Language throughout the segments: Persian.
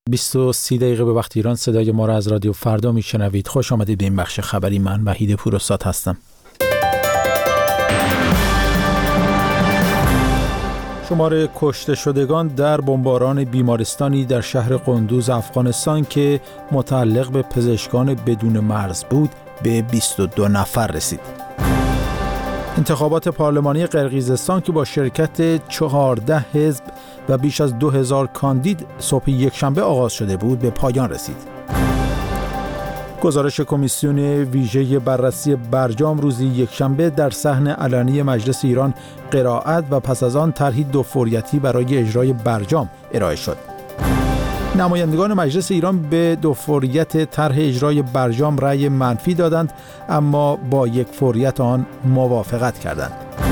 23 دقیقه به وقت ایران صدای ما را از رادیو فردا میشنوید. خوش آمدید به این بخش خبری. من وحید پوراستاد هستم. شمار کشته شدگان در بمباران بیمارستانی در شهر قندوز افغانستان که متعلق به پزشکان بدون مرز بود به 22 نفر رسید. انتخابات پارلمانی قرقیزستان که با شرکت 14 حزب و بیش از 2000 کاندید صبح یکشنبه آغاز شده بود به پایان رسید. گزارش کمیسیون ویژه بررسی برجام روز یکشنبه در صحن علنی مجلس ایران قرائت و پس از آن طرحی دوفوریتی برای اجرای برجام ارائه شد. نمایندگان مجلس ایران به دوفوریت طرح اجرای برجام رأی منفی دادند، اما با یک فوریت آن موافقت کردند.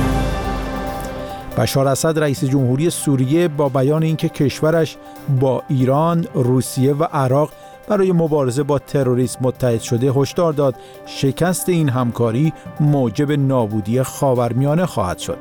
بشار اسد رئیس جمهوری سوریه با بیان اینکه کشورش با ایران، روسیه و عراق برای مبارزه با تروریسم متحد شده هشدار داد شکست این همکاری موجب نابودی خاورمیانه خواهد شد.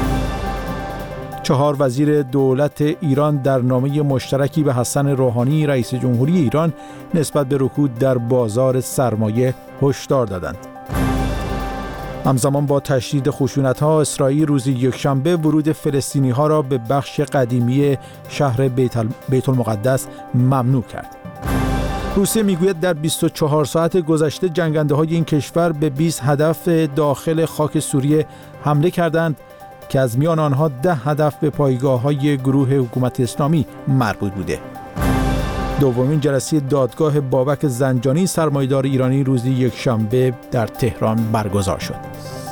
4 وزیر دولت ایران در نامه مشترکی به حسن روحانی رئیس جمهوری ایران نسبت به رکود در بازار سرمایه هشدار دادند. همزمان با تشدید خشونت‌ها، اسرائیل روز یکشنبه ورود فلسطینی‌ها را به بخش قدیمی شهر بیت المقدس ممنوع کرد. روسیه میگوید در 24 ساعت گذشته جنگنده‌های این کشور به 20 هدف داخل خاک سوریه حمله کردند که از میان آنها 10 هدف به پایگاه‌های گروه حکومت اسلامی مربوط بوده. دومین جلسه دادگاه بابک زنجانی سرمایه‌دار ایرانی روز یکشنبه در تهران برگزار شد.